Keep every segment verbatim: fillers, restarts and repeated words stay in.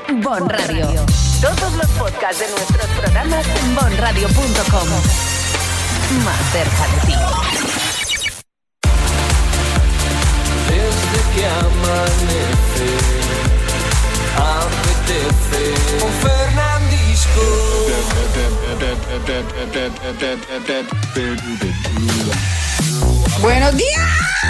Bon Radio. Todos los podcasts de nuestros programas en bon radio punto com. Más cerca de ti. Desde que amanece, apetece un Fernandisco. ¡Buenos días!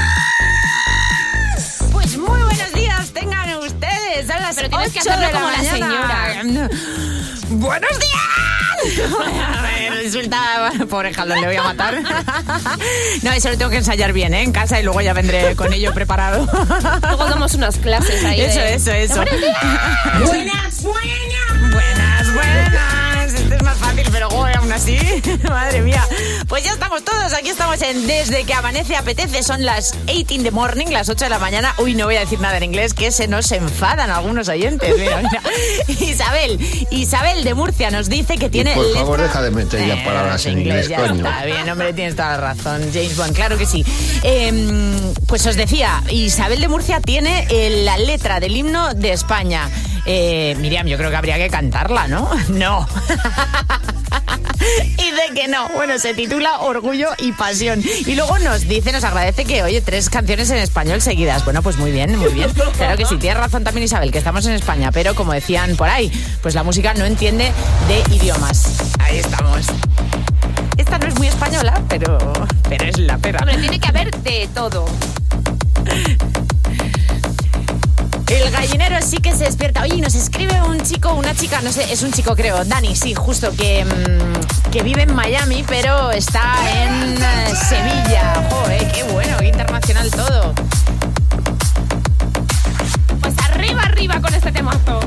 Pues muy buenos días tengan ustedes. Son las Pero tienes que ocho hacerlo de la como la mañana. señora. ¡Buenos días! Me resulta... Pobre Jalón, le voy a matar. No, eso lo tengo que ensayar bien, ¿eh? En casa y luego ya vendré con ello preparado. Luego damos unas clases ahí. Eso, de... eso, eso. ¡Buenas, buenas! Buenas, buenas. Este es más fácil, pero joder, aún así. Madre mía. Pues ya estamos todos. Aquí estamos en Desde que amanece apetece. Son las eight in the morning, las ocho de la mañana. Uy, no voy a decir nada en inglés, que se nos enfadan algunos oyentes. Mira, mira. Isabel, Isabel de Murcia nos dice que tiene... Y por letra... favor, deja de meter ya palabras en inglés, ya coño. Está bien, hombre, tienes toda la razón. James Bond, claro que sí. Eh, pues os decía, Isabel de Murcia tiene eh, la letra del himno de España. Eh, Miriam, yo creo que habría que cantarla, ¿no? No. Y de que no. Bueno, se titula Orgullo y Pasión. Y luego nos dice, nos agradece que, oye, tres canciones en español seguidas. Bueno, pues muy bien, muy bien. Claro que sí, tienes razón también, Isabel, que estamos en España. Pero como decían por ahí, pues la música no entiende de idiomas. Ahí estamos. Esta no es muy española, pero, pero es la pera. Hombre, tiene que haber de todo. El gallinero sí que se despierta. Oye, nos escribe un chico, una chica, no sé, es un chico creo, Dani, sí, justo, que, que vive en Miami, pero está en uh, Sevilla. Joder, qué bueno, qué internacional todo. Pues arriba, arriba con este temazo.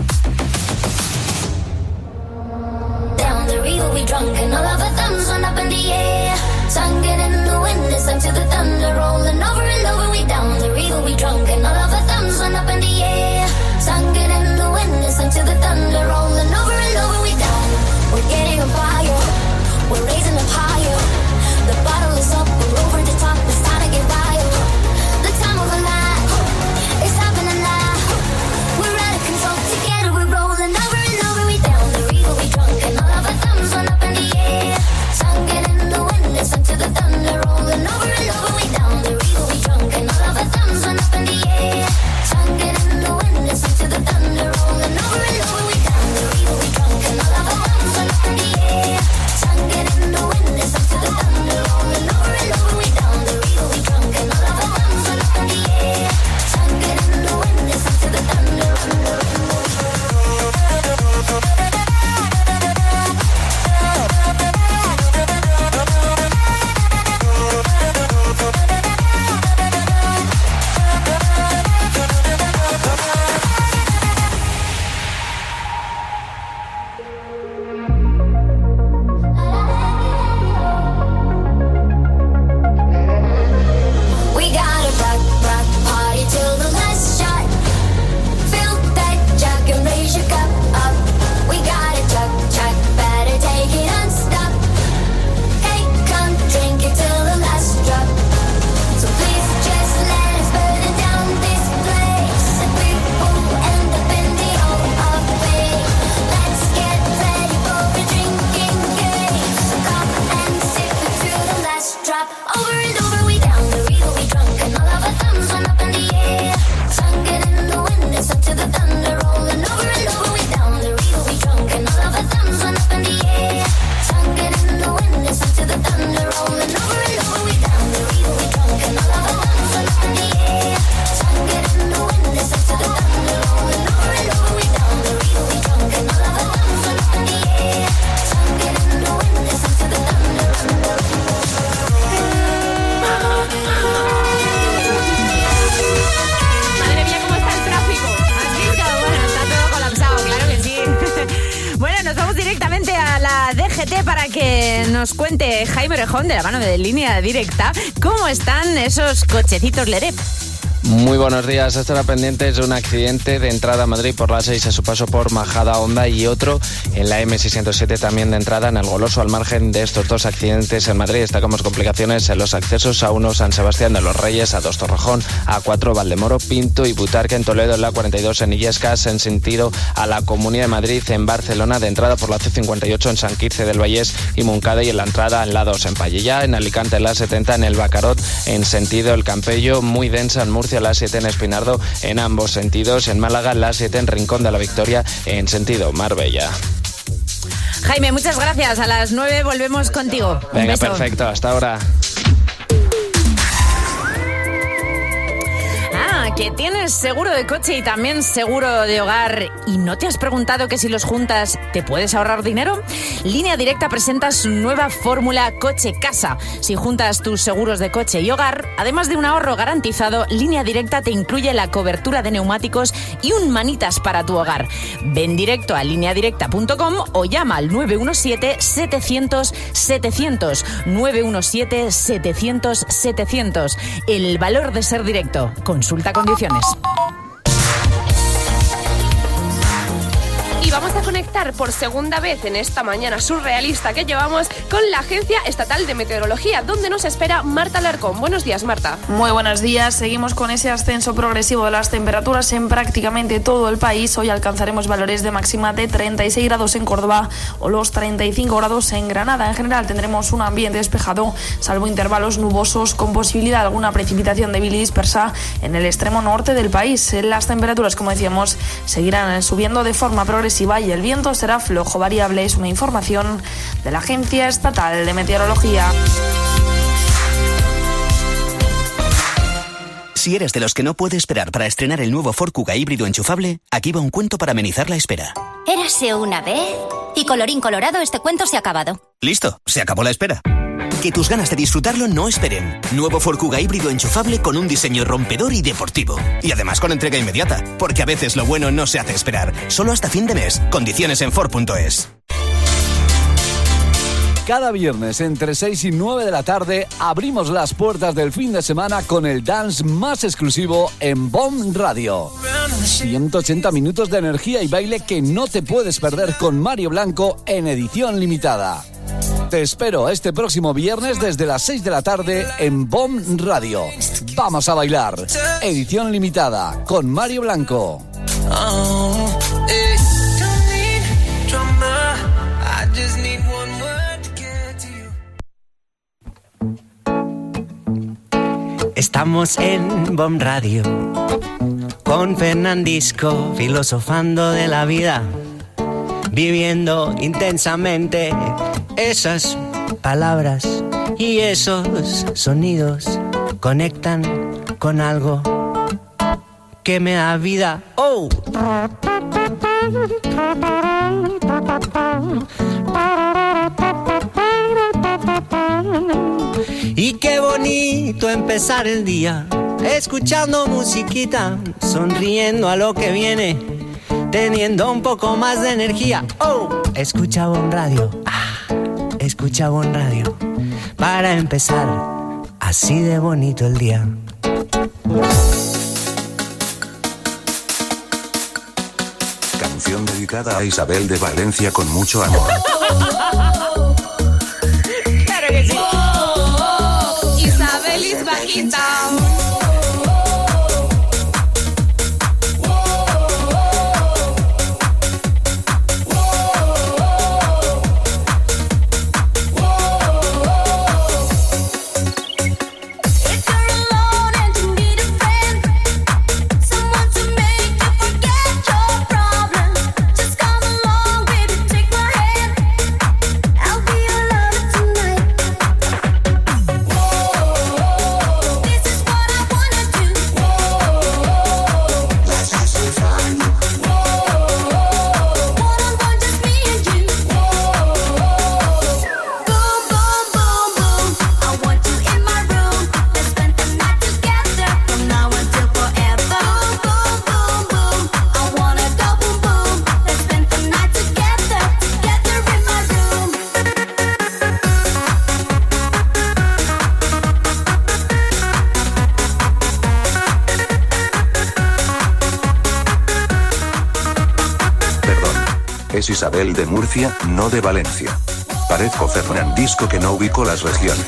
Down the river we drunk and all of our thumbs went up in the air. Sun getting in the wind, it's time to the thunder rolling over and over. We down the river we drunk and all of our thumbs went up in the air. Sun getting in the wind, it's time to the thunder rolling over and over. We down, we're getting on fire, we're raising up higher. The bottle is up, we're over the top, it's time to get wild. The time of our life, it's happening now. We're out of control, together we're rolling over and over. We down the river we drunk and all of our thumbs went up in the air. Sun getting in the wind, it's time to the thunder rolling over and over. We down the river we drunk and all of our thumbs went up in the air. Sun getting in the wind, it's time to the thunder rolling over and over. We down the river we drunk and all of our thumbs went up in the air. Sun getting in the wind, it's time to the thunder rolling over and over. We down the river we drunk and all of our thumbs went up in the air. Sun getting in the wind, it's time to the thunder rolling over. We gotta rock, rock, party till the last shot. Fill that jug and raise your cup up. We gotta chug, chug, better take it unstop. Hey, come drink it till the last drop. So please just let us burn it down this place. And we will end up in the hole of fame. Let's get ready for a drinking game. So come and sip it to the last drop. Over and over we down the river we drunk and all of our thumbs went up in the air. Sun getting in the wind, it's up to the thunder rolling over and over. We down the river we drunk and all of our thumbs went up in the air. Sun getting in the wind, it's up to the thunder rolling over and over. We down the river we drunk and all of our thumbs went up in the air. Sun getting in the wind, it's up to the thunder rolling over and over. We down the river we drunk and all of our thumbs went up in the air. Sun getting in the wind, it's up to the thunder rolling over. Madre mía, cómo está el tráfico. ¿Has visto? Bueno, está todo colapsado, claro que sí. Bueno, nos vamos directamente a la D G T para que nos cuente Jaime Orejón, de la mano de Línea Directa, cómo están esos cochecitos Lerep. Muy buenos días. Estará pendientes de un accidente de entrada a Madrid por la seis a su paso por Majada Honda y otro en la eme seiscientos siete también de entrada en El Goloso. Al margen de estos dos accidentes en Madrid destacamos complicaciones en los accesos a uno San Sebastián de los Reyes, a dos Torrejón, a cuatro Valdemoro, Pinto y Butarque en Toledo, en la cuarenta y dos en Illescas en sentido a la Comunidad de Madrid, en Barcelona de entrada por la ce cincuenta y ocho en San Quirze del Vallés y Moncada y en la entrada en la dos en Pallilla, en Alicante en la setenta en el Bacarot en sentido el Campello, muy densa en Murcia la siete en Espinardo en ambos sentidos, en Málaga la siete en Rincón de la Victoria en sentido Marbella. Jaime, muchas gracias. A las nueve volvemos contigo. Un Venga, beso. perfecto. Hasta ahora. Que tienes seguro de coche y también seguro de hogar y no te has preguntado que si los juntas te puedes ahorrar dinero. Línea Directa presenta su nueva fórmula coche-casa. Si juntas tus seguros de coche y hogar, además de un ahorro garantizado, Línea Directa te incluye la cobertura de neumáticos y un manitas para tu hogar. Ven directo a línea directa punto com o llama al nueve uno siete, setecientos, setecientos, nueve uno siete, setecientos, setecientos. El valor de ser directo. Consulta condiciones. Y vamos a conectar por segunda vez en esta mañana surrealista que llevamos con la Agencia Estatal de Meteorología, donde nos espera Marta Alarcón. Buenos días, Marta. Muy buenos días. Seguimos con ese ascenso progresivo de las temperaturas en prácticamente todo el país. Hoy alcanzaremos valores de máxima de treinta y seis grados en Córdoba o los treinta y cinco grados en Granada. En general tendremos un ambiente despejado, salvo intervalos nubosos con posibilidad de alguna precipitación débil y dispersa en el extremo norte del país. Las temperaturas, como decíamos, seguirán subiendo de forma progresiva y el viento será flojo variable. Es una información de la Agencia Estatal de Meteorología. Si eres de los que no puede esperar para estrenar el nuevo Ford Kuga híbrido enchufable, aquí va un cuento para amenizar la espera. Érase una vez y colorín colorado, este cuento se ha acabado. Listo, se acabó la espera. Que tus ganas de disfrutarlo no esperen. Nuevo Ford Kuga híbrido enchufable con un diseño rompedor y deportivo. Y además con entrega inmediata, porque a veces lo bueno no se hace esperar. Solo hasta fin de mes. Condiciones en Ford punto es. Cada viernes entre seis y nueve de la tarde abrimos las puertas del fin de semana con el dance más exclusivo en BOM Radio. ciento ochenta minutos de energía y baile que no te puedes perder con Mario Blanco en edición limitada. Te espero este próximo viernes desde las seis de la tarde en BOM Radio. Vamos a bailar. Edición limitada con Mario Blanco. Oh, eh, don't need drama. I just need one word to get to you. Estamos en BOM Radio con Fernandisco, filosofando de la vida, viviendo intensamente esas palabras y esos sonidos conectan con algo que me da vida. ¡Oh! Y qué bonito empezar el día escuchando musiquita, sonriendo a lo que viene, teniendo un poco más de energía. ¡Oh! Escucha BOM Radio. Ah. Escucha BOM Radio para empezar así de bonito el día. Canción dedicada a Isabel de Valencia con mucho amor. Claro que sí. Isabel is back in town. This is what I want. Es Isabel de Murcia, no de Valencia. Parezco Fernandisco que no ubico las regiones.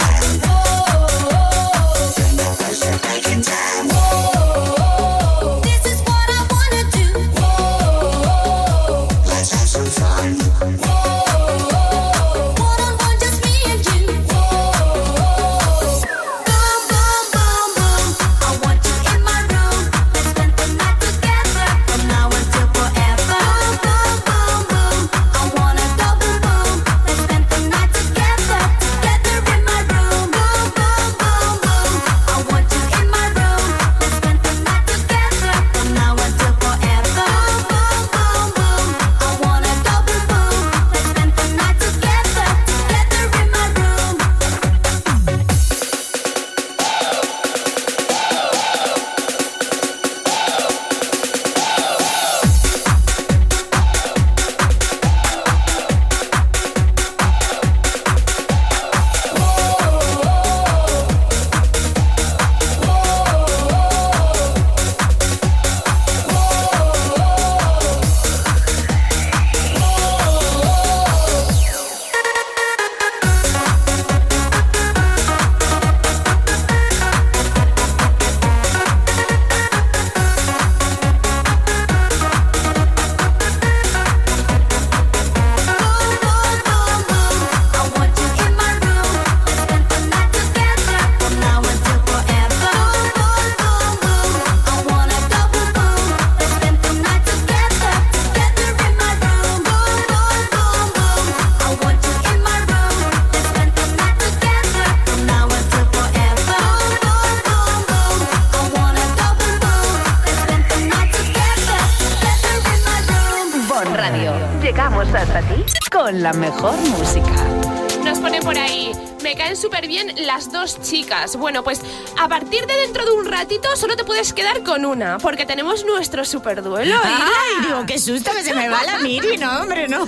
Llegamos hasta ti con la mejor música. Nos pone por ahí, me caen súper bien las dos chicas. Bueno, pues a partir de dentro de un ratito solo te puedes quedar con una, porque tenemos nuestro superduelo. Ay, digo, qué susto que se me va la Miri, no, hombre, no.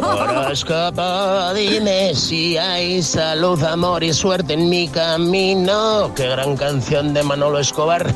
Horóscopo, dime si hay salud, amor y suerte en mi camino. Qué gran canción de Manolo Escobar.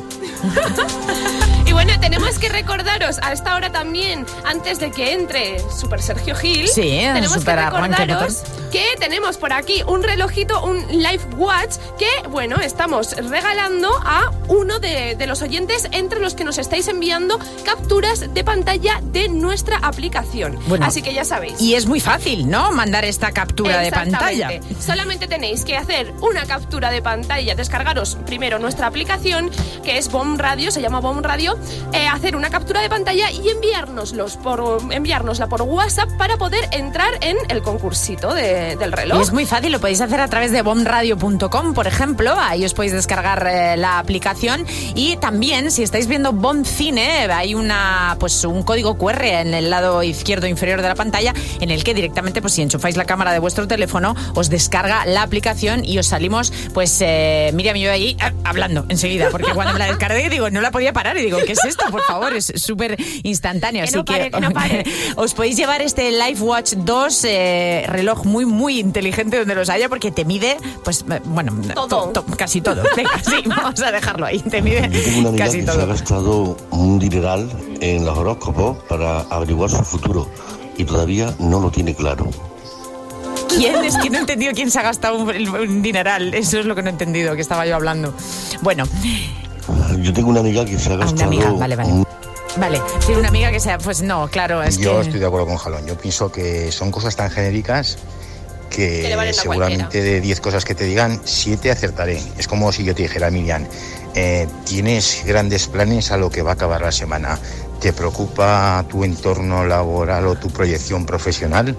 Y bueno, tenemos que recordaros a esta hora también, antes de que entre Super Sergio Gil, sí, tenemos que recordaros arranque, que tenemos por aquí un relojito, un Life Watch, que, bueno, estamos regalando a uno de, de los oyentes entre los que nos estáis enviando capturas de pantalla de nuestra aplicación. Bueno, así que ya sabéis. Y es muy fácil, ¿no? Mandar esta captura de pantalla. Solamente tenéis que hacer una captura de pantalla, descargaros primero nuestra aplicación, que es Bomb Radio, se llama Bomb Radio, eh, hacer una captura de pantalla y enviárnoslos por, enviárnosla por WhatsApp para poder entrar en el concursito de, del reloj. Y es muy fácil, lo podéis hacer a través de bomb radio punto com, por ejemplo. Ahí os podéis descargar eh, la aplicación. Y también, si estáis viendo Bomb Cine, hay una pues un código cu erre en el lado izquierdo inferior de la pantalla, en el que directamente, pues si enchufáis la cámara de vuestro teléfono, os descarga la aplicación y os salimos, pues eh, Miriam y yo ahí ah, hablando enseguida, porque cuando me la descargué, digo, no la podía parar y digo, ¿qué es esto? Por favor, es súper instantáneo. Que así no pare, que, que no pare. os podéis llevar este Life Watch dos, eh, reloj muy, muy inteligente donde los haya, porque te mide, pues, bueno, todo. To, to, casi todo. Venga, sí, vamos a dejarlo ahí. Te mide Yo tengo una amiga casi que todo. se ha gastado un dineral en los horóscopos para averiguar su futuro y todavía no lo tiene claro. ¿Quién? Es que no he entendido quién se ha gastado un, un dineral. Eso es lo que no he entendido, que estaba yo hablando. Bueno. Yo tengo una amiga que se ha Ah, gastado... una amiga, vale, vale. un- Vale, tiene una amiga que sea, pues no, claro, es Yo que... estoy de acuerdo con Jalón. Yo pienso que son cosas tan genéricas que, Que le valen a seguramente cualquiera. de diez cosas que te digan, siete acertaré. Es como si yo te dijera, Miriam, eh, tienes grandes planes a lo que va a acabar la semana. ¿Te preocupa tu entorno laboral o tu proyección profesional?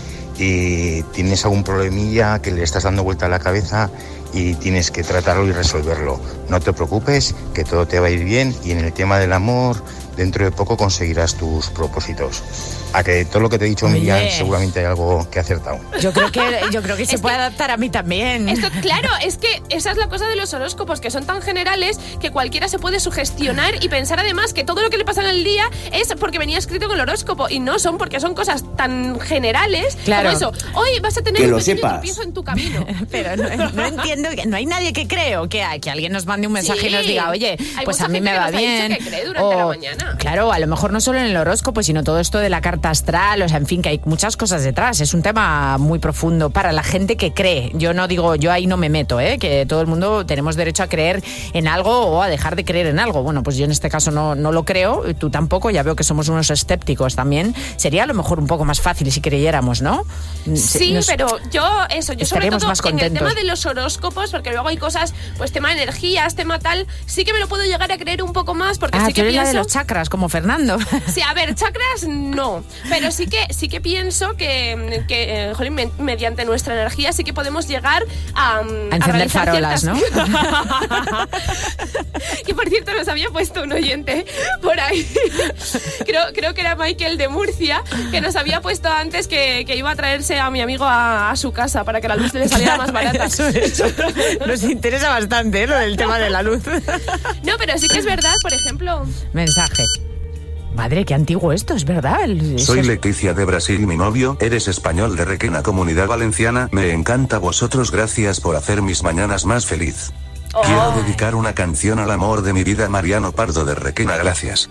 Y tienes algún problemilla que le estás dando vuelta a la cabeza y tienes que tratarlo y resolverlo. No te preocupes, que todo te va a ir bien, y en el tema del amor, dentro de poco conseguirás tus propósitos. A que todo lo que te he dicho, Oye. Miriam, seguramente hay algo que he acertado. Yo creo que, yo creo que se puede adaptar a mí también. Esto, claro, es que esa es la cosa de los horóscopos, que son tan generales que cualquiera se puede sugestionar y pensar además que todo lo que le pasa en el día es porque venía escrito en el horóscopo, y no son, porque son cosas tan generales Claro. como eso. Hoy vas a tener Que un lo pequeño sepas. tropiezo en tu camino. Pero no, no entiendo, que no hay nadie que creo que, que alguien nos mande un mensaje Sí. y nos diga, oye, Hay pues mucha a mí gente me que va nos ha dicho bien. que cree durante la mañana. funciona. Claro, a lo mejor no solo en el horóscopo, sino todo esto de la carta astral, o sea, en fin, que hay muchas cosas detrás. Es un tema muy profundo para la gente que cree. Yo no digo, yo ahí no me meto, ¿eh? Que todo el mundo tenemos derecho a creer en algo o a dejar de creer en algo. Bueno, pues yo en este caso no, no lo creo, tú tampoco, ya veo que somos unos escépticos también. Sería a lo mejor un poco más fácil si creyéramos, ¿no? Sí, Nos... pero yo, eso, yo sobre todo más contentos. En el tema de los horóscopos, porque luego hay cosas, pues tema de energías, tema tal, sí que me lo puedo llegar a creer un poco más, porque ah, sí que tú eres pienso... la de los chakras, como Fernando. Sí, a ver, chakras no, pero sí que sí que pienso que, que eh, jolín, me, mediante nuestra energía sí que podemos llegar a... A encender a farolas, ciertas... ¿no? Que por cierto nos había puesto un oyente por ahí, creo, creo que era Michael de Murcia, que nos había puesto antes que, que iba a traerse a mi amigo a, a su casa para que la luz le saliera más barata. Eso, eso. Nos interesa bastante, ¿eh? Lo del tema de la luz. No, pero sí que es verdad, por ejemplo... Mensaje. Madre, qué antiguo esto, es verdad. Eso Soy es... Leticia de Brasil, mi novio, eres español de Requena, Comunidad Valenciana, me encanta vosotros, gracias por hacer mis mañanas más feliz. Oh. Quiero dedicar una canción al amor de mi vida, Mariano Pardo de Requena, gracias.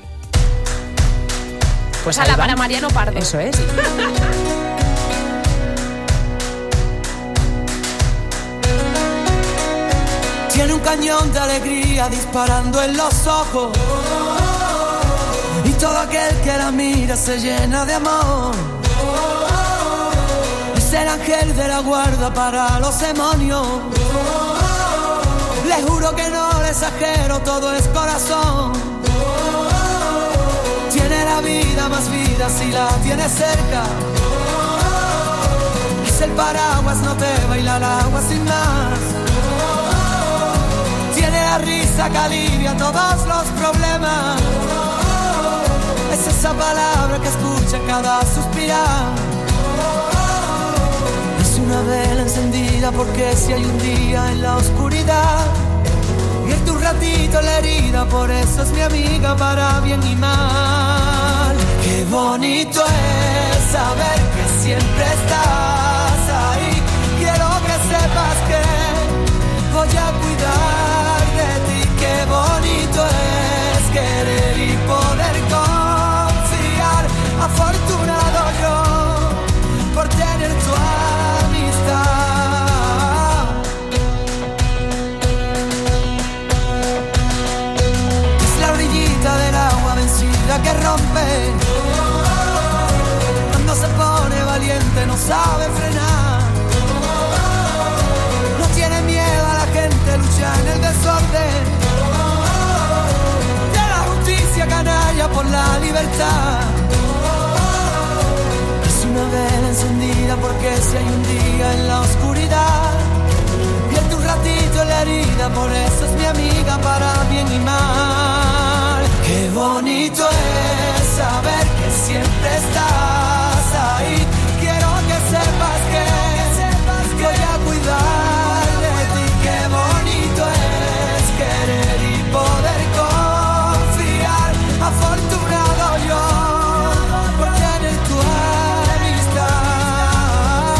Pues a la para Mariano Pardo. Eso es. Tiene un cañón de alegría disparando en los ojos, y todo aquel que la mira se llena de amor. Es el ángel de la guarda para los demonios. Le juro que no le exagero, todo es corazón. Tiene la vida más vida si la tiene cerca. Es el paraguas, no te baila el agua sin más. Tiene la risa que alivia todos los problemas. Es esa palabra que escucha en cada suspirar. Es una vela encendida porque si hay un día en la oscuridad, vierte un ratito la herida, por eso es mi amiga para bien y mal. Qué bonito es saber que siempre estás ahí. Quiero que sepas que voy a cuidar de ti. Qué bonito es querer y poder confiar. Afortunado yo por tener tu amistad. Es la orillita del agua vencida que rompe. Cuando se pone valiente no sabe frenar. No tiene miedo a la gente, lucha en el desorden. De la justicia canalla por la libertad. Es una vela encendida porque si hay un día en la oscuridad, vierte un ratito en la herida, por eso es mi amiga para bien y mal. Qué bonito es saber que siempre estás ahí. Quiero que sepas que voy a cuidar de ti. Qué bonito es querer y poder confiar. Afortunado yo por tener tu amistad.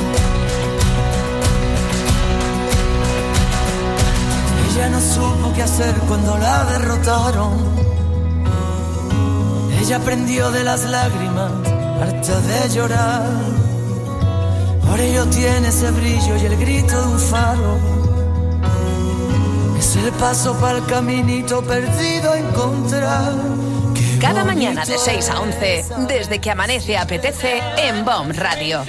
Ella no supo qué hacer cuando la derrotaron. Ella aprendió de las lágrimas, harta de llorar. Por ello tiene ese brillo y el grito de un faro. Es el paso para el caminito perdido a encontrar. Cada mañana de seis a once, desde que amanece apetece en Bomb Radio.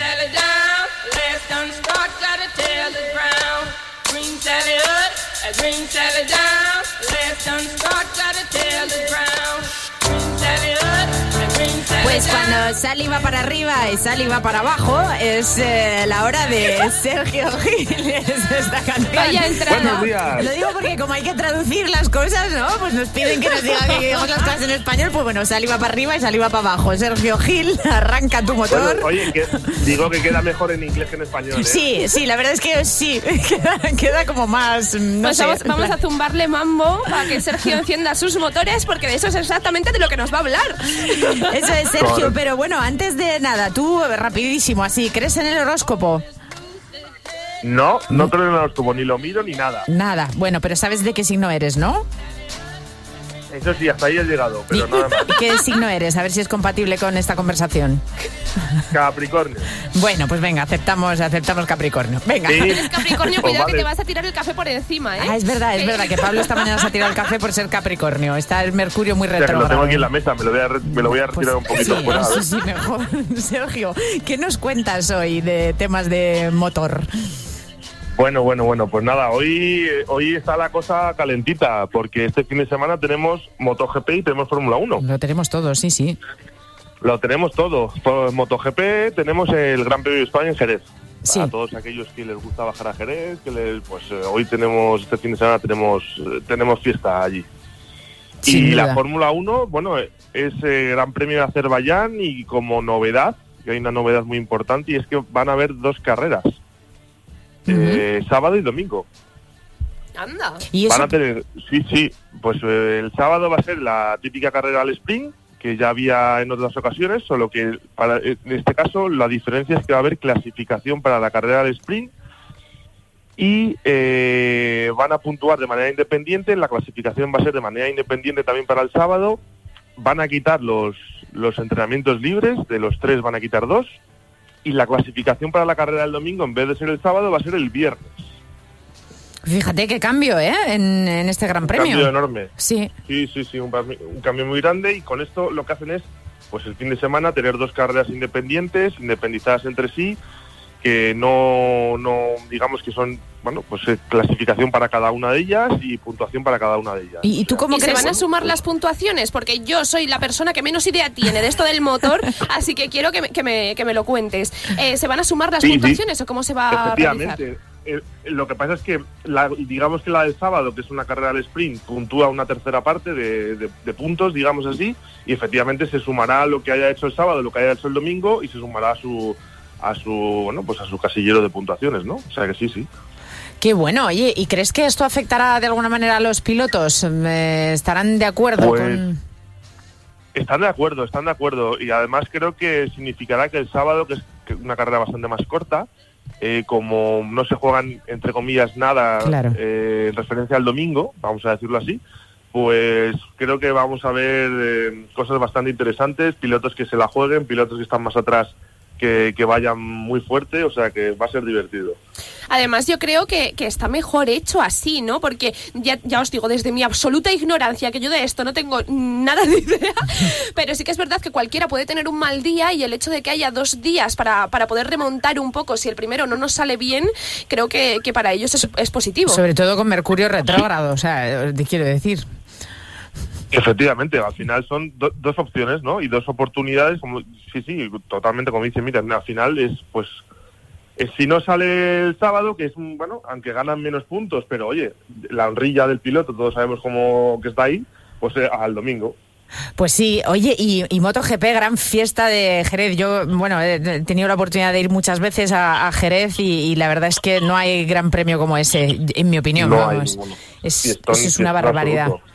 Pues cuando Sally va para arriba y Sally va para abajo, es eh, la hora de Sergio Gil. Es esta canción. Vaya entrada. Buenos días. Lo digo porque como hay que traducir las cosas, ¿no? Pues nos piden que nos digan que digamos las cosas en español. Pues bueno, Sally va para arriba y Sally va para abajo. Sergio Gil, arranca tu motor. Bueno, oye, que digo que queda mejor en inglés que en español, ¿eh? Sí, sí, la verdad es que sí. Queda, queda como más, no pues sé. Vamos, vamos a zumbarle mambo para que Sergio encienda sus motores, porque de eso es exactamente de lo que nos va a hablar. Eso es, Sergio, pero bueno, antes de nada, tú, rapidísimo, así, ¿crees en el horóscopo? No, no creo en el horóscopo, ni lo miro ni nada. Nada, bueno, pero sabes de qué signo eres, ¿no? Eso sí, hasta ahí he llegado, pero nada más. ¿Qué signo eres? A ver si es compatible con esta conversación. Capricornio. Bueno, pues venga, aceptamos aceptamos Capricornio. Venga. Si eres Capricornio, Pues cuidado vale. que te vas a tirar el café por encima, ¿eh? Ah, es verdad, es verdad que Pablo esta mañana se ha tirado el café por ser Capricornio. Está el Mercurio muy O sea, que lo retrógrado. tengo aquí en la mesa, me lo voy a, re- me lo voy a retirar un poquito Sí, fuera. a ver. sí, sí, mejor. Sergio, ¿qué nos cuentas hoy de temas de motor? Bueno, bueno, bueno, pues nada, hoy, hoy está la cosa calentita, porque este fin de semana tenemos MotoGP y tenemos Fórmula uno. Lo tenemos todo, sí, sí. Lo tenemos todo. Por MotoGP tenemos el Gran Premio de España en Jerez. Sí. Para todos aquellos que les gusta bajar a Jerez, que les, pues eh, hoy tenemos, este fin de semana tenemos, eh, tenemos fiesta allí. Sin y duda. la Fórmula uno, bueno, eh, es eh, Gran Premio de Azerbaiyán y como novedad, que hay una novedad muy importante, y es que van a haber dos carreras. Eh, sábado y domingo. Anda. ¿Y eso? Van a tener, sí, sí, pues eh, el sábado va a ser la típica carrera al sprint, que ya había en otras ocasiones, solo que para, en este caso la diferencia es que va a haber clasificación para la carrera al sprint y eh, van a puntuar de manera independiente. La clasificación va a ser de manera independiente también para el sábado. Van a quitar los, los entrenamientos libres, de los tres van a quitar dos, y la clasificación para la carrera del domingo, en vez de ser el sábado, va a ser el viernes. Fíjate qué cambio, ¿eh? En, en este Gran Premio. Cambio enorme. Sí. Sí, sí, sí, un, un cambio muy grande, y con esto lo que hacen es, pues el fin de semana, tener dos carreras independientes, independizadas entre sí, que no, no digamos que son, bueno, pues eh, clasificación para cada una de ellas y puntuación para cada una de ellas. ¿Y, y tú cómo ¿Y se crees? van a sumar las puntuaciones? Porque yo soy la persona que menos idea tiene de esto del motor, así que quiero que me, que me, que me lo cuentes. Eh, ¿Se van a sumar las Sí, sí. puntuaciones o cómo se va a realizar? Efectivamente. Eh, lo que pasa es que, la, digamos que la del sábado, que es una carrera al sprint, puntúa una tercera parte de, de, de puntos, digamos así, y efectivamente se sumará lo que haya hecho el sábado, lo que haya hecho el domingo, y se sumará a su a su bueno pues a su casillero de puntuaciones, ¿no? O sea que sí, sí. Qué bueno, oye, ¿y crees que esto afectará de alguna manera a los pilotos? Eh, ¿Estarán de acuerdo Pues, con...? Están de acuerdo, están de acuerdo, y además creo que significará que el sábado, que es que una carrera bastante más corta, eh, como no se juegan, entre comillas, nada Claro. eh, en referencia al domingo, vamos a decirlo así, pues creo que vamos a ver eh, cosas bastante interesantes, pilotos que se la jueguen, pilotos que están más atrás que, que vayan muy fuerte, o sea que va a ser divertido. Además, yo creo que, que está mejor hecho así, ¿no? Porque ya, ya os digo, desde mi absoluta ignorancia, que yo de esto no tengo nada de idea, pero sí que es verdad que cualquiera puede tener un mal día, y el hecho de que haya dos días para, para poder remontar un poco, si el primero no nos sale bien, creo que, que para ellos es, es positivo. Sobre todo con Mercurio retrógrado, o sea, te quiero decir. Efectivamente, al final son do- dos opciones, ¿no? Y dos oportunidades, como sí, sí, totalmente, como dice, mira, al final es, pues, es, si no sale el sábado, que es, un, bueno, aunque ganan menos puntos, pero oye, la honrilla del piloto, todos sabemos cómo que está ahí, pues eh, al domingo. Pues sí, oye, y, y MotoGP, gran fiesta de Jerez. Yo, bueno, he tenido la oportunidad de ir muchas veces a, a Jerez y, y la verdad es que no hay gran premio como ese, en mi opinión. No vamos. hay ninguno. Es, Fiestón, eso es una fiestón barbaridad. absoluto.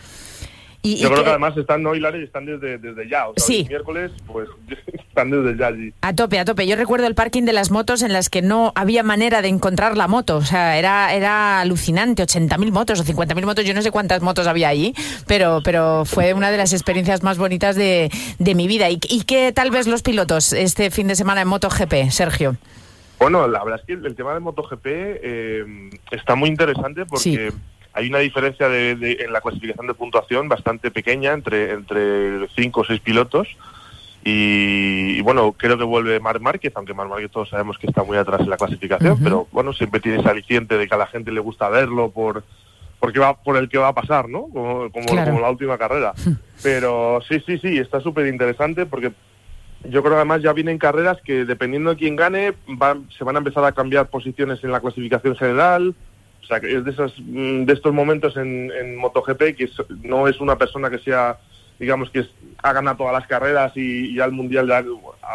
Y, Yo y creo que- que además están, no, Hilario, están desde, desde ya, o sea, Sí. el miércoles, pues están desde ya allí. A tope, a tope. Yo recuerdo el parking de las motos en las que no había manera de encontrar la moto. O sea, era, era alucinante. ochenta mil motos o cincuenta mil motos. Yo no sé cuántas motos había allí, pero, pero fue una de las experiencias más bonitas de, de mi vida. ¿Y, ¿Y qué tal ves los pilotos este fin de semana en MotoGP, Sergio? Bueno, la verdad es que el tema de MotoGP eh, está muy interesante porque Sí. hay una diferencia de, de- en la clasificación de puntuación bastante pequeña entre entre cinco o seis pilotos. Y, y bueno, creo que vuelve Marc Márquez, aunque Marc Márquez todos sabemos que está muy atrás en la clasificación, Ujú. pero bueno, siempre tiene ese aliciente de que a la gente le gusta verlo por porque va por el que va a pasar, ¿no? Como, como, Claro. como la última carrera. Pero sí, sí, sí, está súper interesante porque yo creo que además ya vienen carreras que dependiendo de quién gane van- se van a empezar a cambiar posiciones en la clasificación general. O sea, que es de esos mm, de estos momentos en, en MotoGP que es- no es una persona que sea, digamos, que es- ha ganado todas las carreras y, y al mundial ya, ah,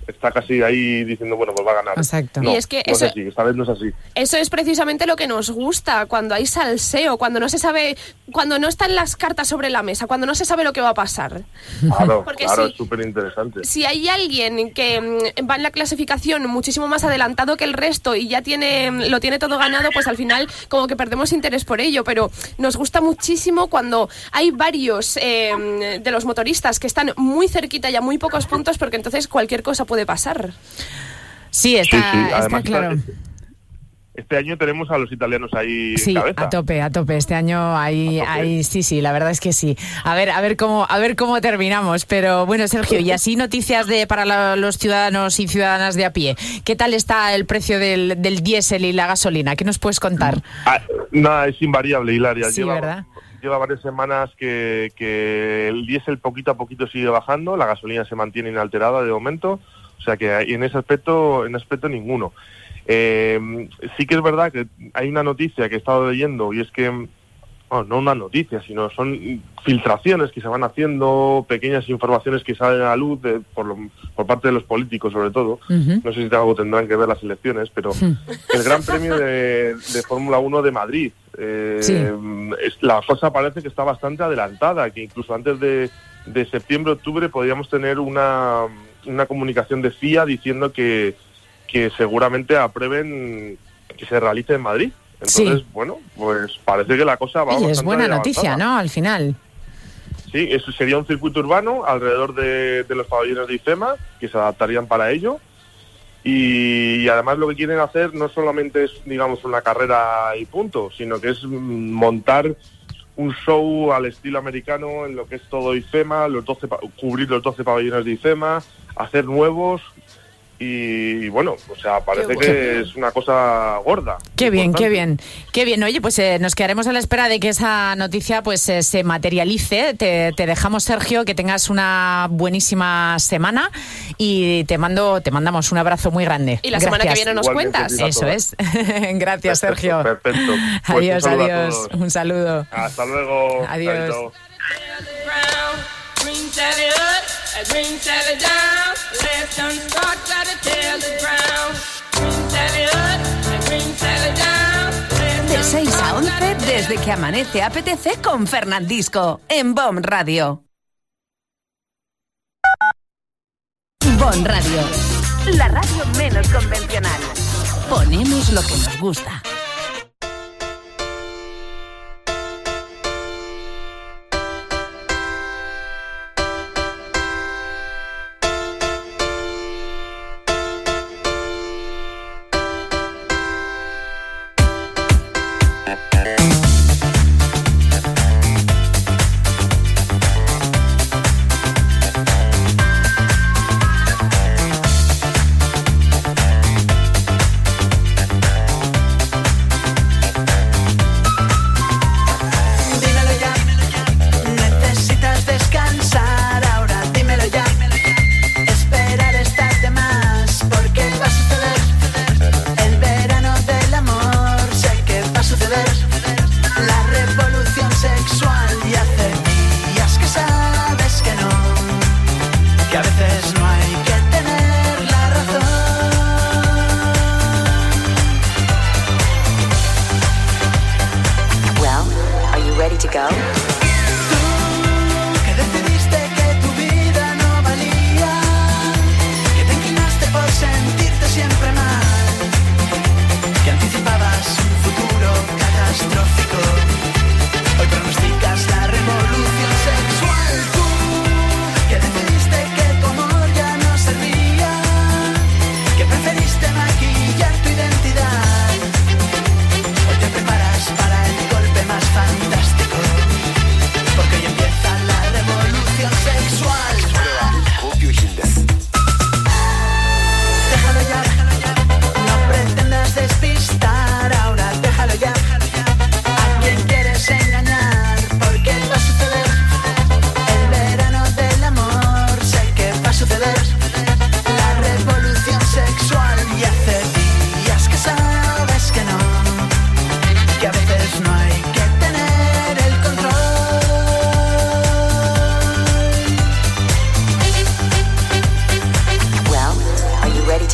está casi ahí diciendo, bueno, pues va a ganar. Exacto. No, Y es que no eso- es así, esta vez no es así. Eso es precisamente lo que nos gusta, cuando hay salseo, cuando no se sabe, cuando no están las cartas sobre la mesa, cuando no se sabe lo que va a pasar. Claro, Porque claro, sí. es súper interesante. Si hay alguien que mm, va en la clasificación muchísimo más adelantado que el resto y ya tiene lo tiene todo ganado, pues al final como que perdemos interés por ello, pero nos gusta muchísimo cuando hay varios eh, de los motoristas que están muy cerquita y a muy pocos puntos, porque entonces cualquier cosa puede pasar. Sí, está, Sí, sí, está además, claro. Este año tenemos a los italianos ahí Sí, en cabeza. a tope, a tope. Este año hay, hay, sí, sí, la verdad es que sí. A ver, a ver cómo, a ver cómo terminamos. Pero bueno, Sergio, y así noticias de para la- los ciudadanos y ciudadanas de a pie. ¿Qué tal está el precio del, del diésel y la gasolina? ¿Qué nos puedes contar? Ah, nada, es invariable, Hilaria. Sí, lleva, ¿verdad? lleva varias semanas que, que el diésel poquito a poquito sigue bajando, la gasolina se mantiene inalterada de momento, o sea que en ese aspecto, en ese aspecto ninguno. Eh, sí que es verdad que hay una noticia que he estado leyendo y es que, bueno, no una noticia, sino son filtraciones que se van haciendo, pequeñas informaciones que salen a la luz de- por, lo- por parte de los políticos sobre todo. Ujú. No sé si algo tendrán que ver las elecciones, pero el Gran Premio de, de Fórmula uno de Madrid, eh, Sí. es- la cosa parece que está bastante adelantada, que incluso antes de, de septiembre, octubre podríamos tener una, una comunicación de F I A diciendo que, que seguramente aprueben que se realice en Madrid. Entonces, Sí. bueno, pues parece que la cosa va Oye, es bastante buena avanzada. noticia, ¿no? Al final. Sí, eso sería un circuito urbano alrededor de, de los pabellones de IFEMA, que se adaptarían para ello. Y, y además lo que quieren hacer no solamente es, digamos, una carrera y punto, sino que es mm, montar un show al estilo americano en lo que es todo IFEMA, los doce, pa- cubrir los doce pabellones de IFEMA, hacer nuevos. Y, y bueno, o sea, parece Qué que bueno. es una cosa gorda. Qué bien, importante. qué bien, qué bien. Oye, pues eh, nos quedaremos a la espera de que esa noticia pues eh, se materialice. Te, te dejamos, Sergio, que tengas una buenísima semana y te mando, te mandamos un abrazo muy grande. Y la semana que Gracias. viene nos Igualmente, cuentas. a Eso todos. es. Gracias, Perfecto, Sergio. Perfecto. Pues un Adiós, saludo a adiós. todos. Un saludo. Hasta luego. Adiós. Chaito. Green Sally up, a green Sally down. Let's done start, gotta tell the ground. Green Sally up, a green Sally down. De seis a once, desde que amanece apetece con Fernandisco, en Bon Radio. Bon Radio, la radio menos convencional. Ponemos lo que nos gusta.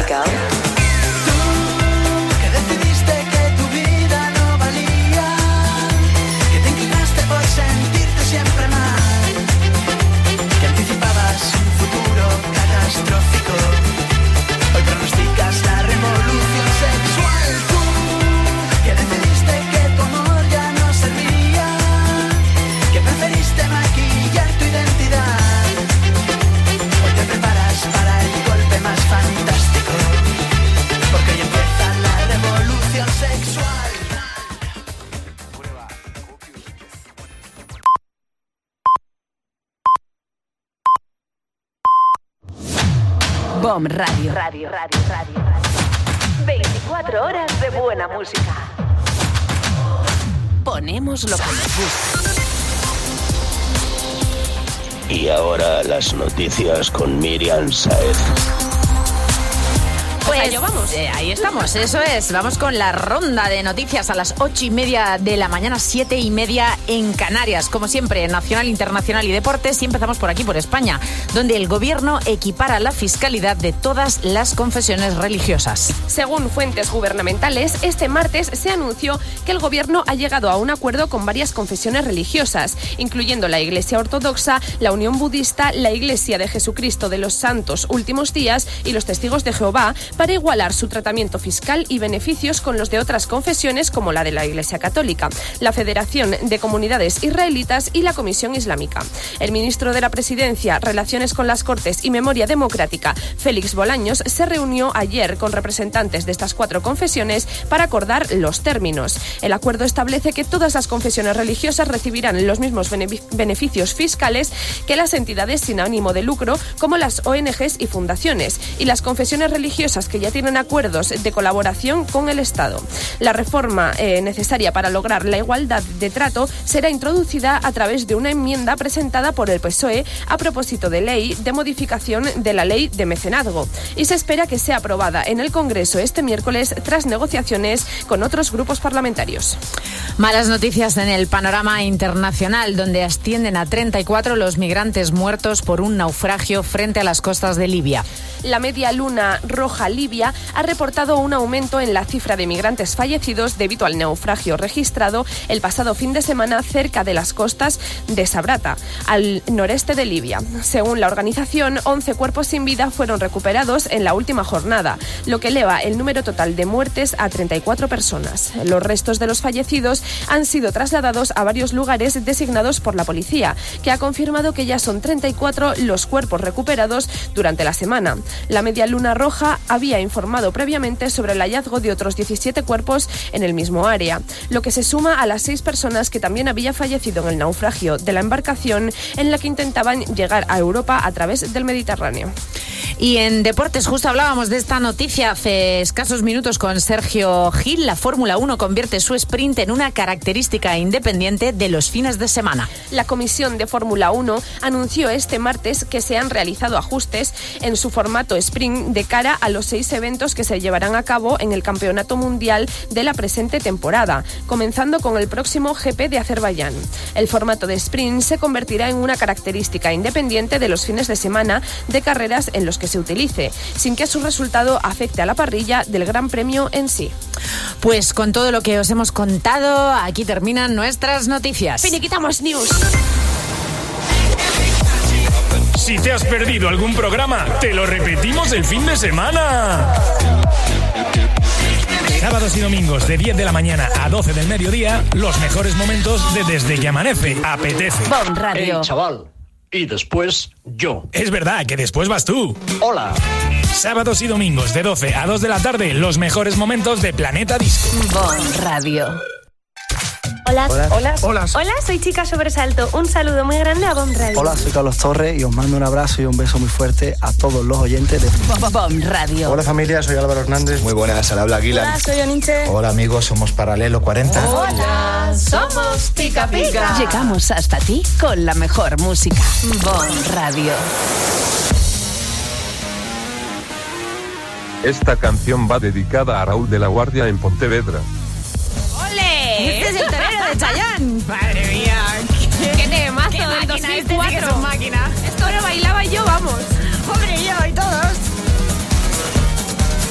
Girl. Que decidiste que tu vida no valía, que te inclinaste por sentirte siempre mal, que anticipabas un futuro catastrófico, hoy pronosticas la revolución sexual. Tú, que decidiste que tu amor ya no servía, que preferiste maquillar tu identidad, hoy te preparas para el golpe más fantástico, porque hoy empieza la revolución sexual. Bomb Radio. Radio, radio, radio. veinticuatro horas de buena música. Ponemos lo que nos gusta. Y ahora las noticias con Miriam Saez. Pues vamos. Eh, ahí estamos, eso es. Vamos con la ronda de noticias a las ocho y media de la mañana, siete y media en Canarias. Como siempre, nacional, internacional y deportes. Y empezamos por aquí, por España, donde el gobierno equipara la fiscalidad de todas las confesiones religiosas. Según fuentes gubernamentales, este martes se anunció que el gobierno ha llegado a un acuerdo con varias confesiones religiosas, incluyendo la Iglesia Ortodoxa, la Unión Budista, la Iglesia de Jesucristo de los Santos Últimos Días y los Testigos de Jehová, para igualar su tratamiento fiscal y beneficios con los de otras confesiones como la de la Iglesia Católica, la Federación de Comunidades Israelitas y la Comisión Islámica. El ministro de la Presidencia, Relaciones con las Cortes y Memoria Democrática, Félix Bolaños, se reunió ayer con representantes de estas cuatro confesiones para acordar los términos. El acuerdo establece que todas las confesiones religiosas recibirán los mismos beneficios fiscales que las entidades sin ánimo de lucro, como las O N Ges y fundaciones, y las confesiones religiosas que ya tienen acuerdos de colaboración con el Estado. La reforma eh, necesaria para lograr la igualdad de trato será introducida a través de una enmienda presentada por el P S O E a propósito de ley de modificación de la ley de mecenazgo, y se espera que sea aprobada en el Congreso este miércoles tras negociaciones con otros grupos parlamentarios. Malas noticias en el panorama internacional, donde ascienden a treinta y cuatro los migrantes muertos por un naufragio frente a las costas de Libia. La Media Luna Roja Libia ha reportado un aumento en la cifra de migrantes fallecidos debido al naufragio registrado el pasado fin de semana cerca de las costas de Sabrata, al noreste de Libia. Según la organización, once cuerpos sin vida fueron recuperados en la última jornada, lo que eleva el número total de muertes a treinta y cuatro personas. Los restos de los fallecidos han sido trasladados a varios lugares designados por la policía, que ha confirmado que ya son treinta y cuatro los cuerpos recuperados durante la semana. La Media Luna Roja había informado previamente sobre el hallazgo de otros diecisiete cuerpos en el mismo área, lo que se suma a las seis personas que también habían fallecido en el naufragio de la embarcación en la que intentaban llegar a Europa a través del Mediterráneo. Y en deportes, justo hablábamos de esta noticia hace escasos minutos con Sergio Gil. La Fórmula uno convierte su sprint en una característica independiente de los fines de semana. La Comisión de Fórmula uno anunció este martes que se han realizado ajustes en su formato sprint de cara a los seis eventos que se llevarán a cabo en el Campeonato Mundial de la presente temporada, comenzando con el próximo G P de Azerbaiyán. El formato de sprint se convertirá en una característica independiente de los fines de semana de carreras en los que se utilice, sin que su resultado afecte a la parrilla del Gran Premio en sí. Pues con todo lo que os hemos contado, aquí terminan nuestras noticias. Finiquitamos News. Si te has perdido algún programa, te lo repetimos el fin de semana. Sábados y domingos de diez de la mañana a doce del mediodía, los mejores momentos de Desde que Amanece. Apetece. Bomb Radio. Hey, chaval. Y después yo. Es verdad que después vas tú. Hola. Sábados y domingos de doce a dos de la tarde, los mejores momentos de Planeta Disco. Bomb Radio. Hola. Hola. Hola. Hola. Hola, soy Chica Sobresalto. Un saludo muy grande a Bomb Radio. Hola, soy Carlos Torres y os mando un abrazo y un beso muy fuerte a todos los oyentes de Bomb Radio. Hola familia, soy Álvaro Hernández. Muy buenas, al habla Aguilar. Hola, soy Oniche. Hola amigos, somos Paralelo cuarenta. Hola, somos Pica Pica. Llegamos hasta ti con la mejor música. Bomb Radio. Esta canción va dedicada a Raúl de la Guardia en Pontevedra. ¡Ole! Este es el torero de Chayanne. Madre mía. ¡Qué temazo del dos mil cuatro! Este sí que es un máquina. Esto lo bailaba yo, vamos. Hombre, yo y todos.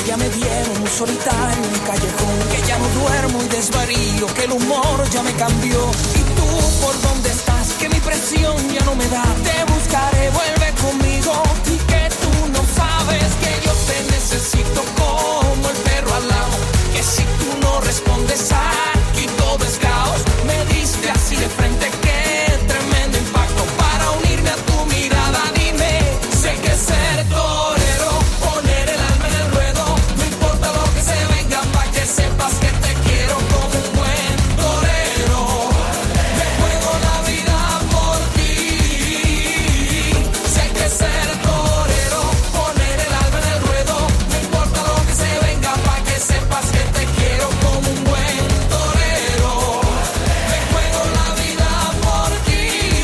ya me dieron un solitario en un callejón, que ya no duermo y desvarío, que el humor ya me cambió. ¿Y tú por dónde estás? Que mi presión ya no me da. Te buscaré, vuelve conmigo, y que tú no sabes que yo te necesito como el perro al lado. Que si tú no respondes aquí todo es caos. Me diste así de frente, qué tremendo impacto para unirme a tu mirada. Dime, sé que ser torero, poner el alma en el ruedo, no importa lo que se venga, pa' que sepas que te quiero como un buen torero. Me juego la vida por ti. Sé que ser torero, poner el alma en el ruedo, no importa lo que se venga, pa' que sepas que te quiero como un buen torero. Me juego la vida por ti.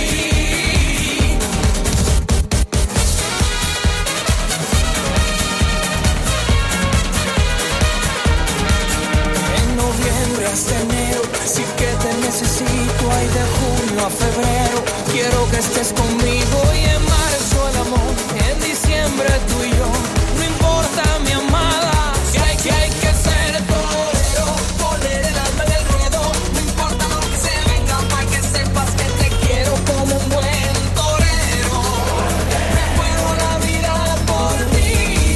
En noviembre hasta enero, sí que te necesito. Ay, de junio a febrero, quiero que estés conmigo. Y en marzo el amor, en diciembre tú y yo. No importa, mi amada, que hay que, hay que ser torero, poner el alma en el ruedo. No importa lo que se venga, pa' que sepas que te quiero como un buen torero. Me juego la vida por ti.